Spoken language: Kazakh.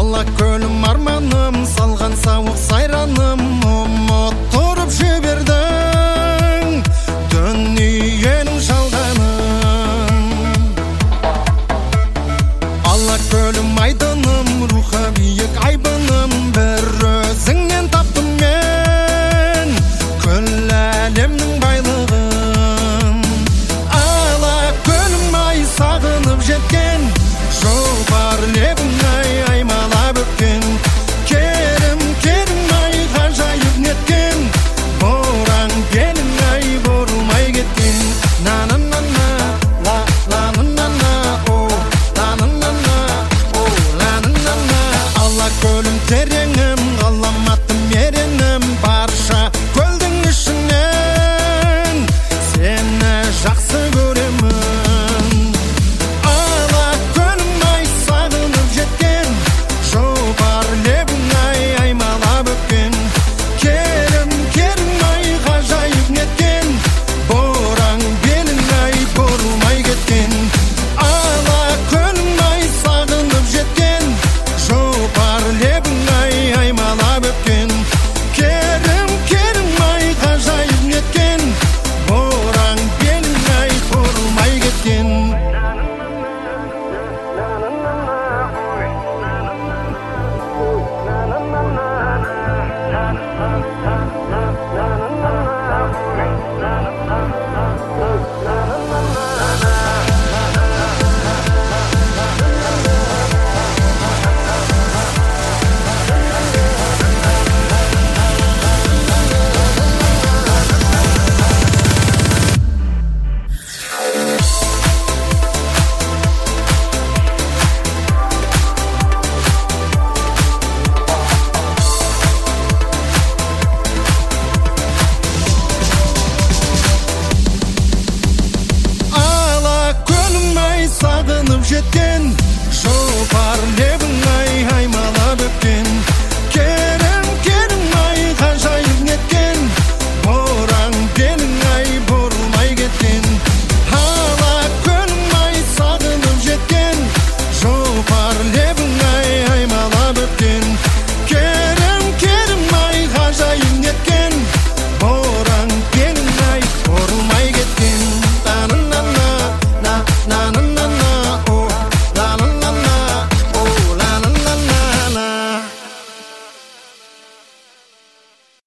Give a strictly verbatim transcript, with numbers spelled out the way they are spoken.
Ала көлім арманым, салған сауық сайраным, ұмыттырып жібердің дүниенің жалғанын. Ала көлім айдыным, рухы биік айбыным, бір өзіңнен таптым мен күл әлемнің байлығын. Ала көлім ай сағынып жеткен, жұпар лебің ай аймалап өткен, керім керім ай ғажайып неткен, боран белің ай бұрылмай кеткен. На-на-на-на, ла-ла-на-на-на, о, ла-на-на-на, о, ла-на-на-на. Ала көлім тереңім, ғаламатым еренім, барша көлдің ішінен сені жақсы көремін. Сағынып жеткен, жұпар лебің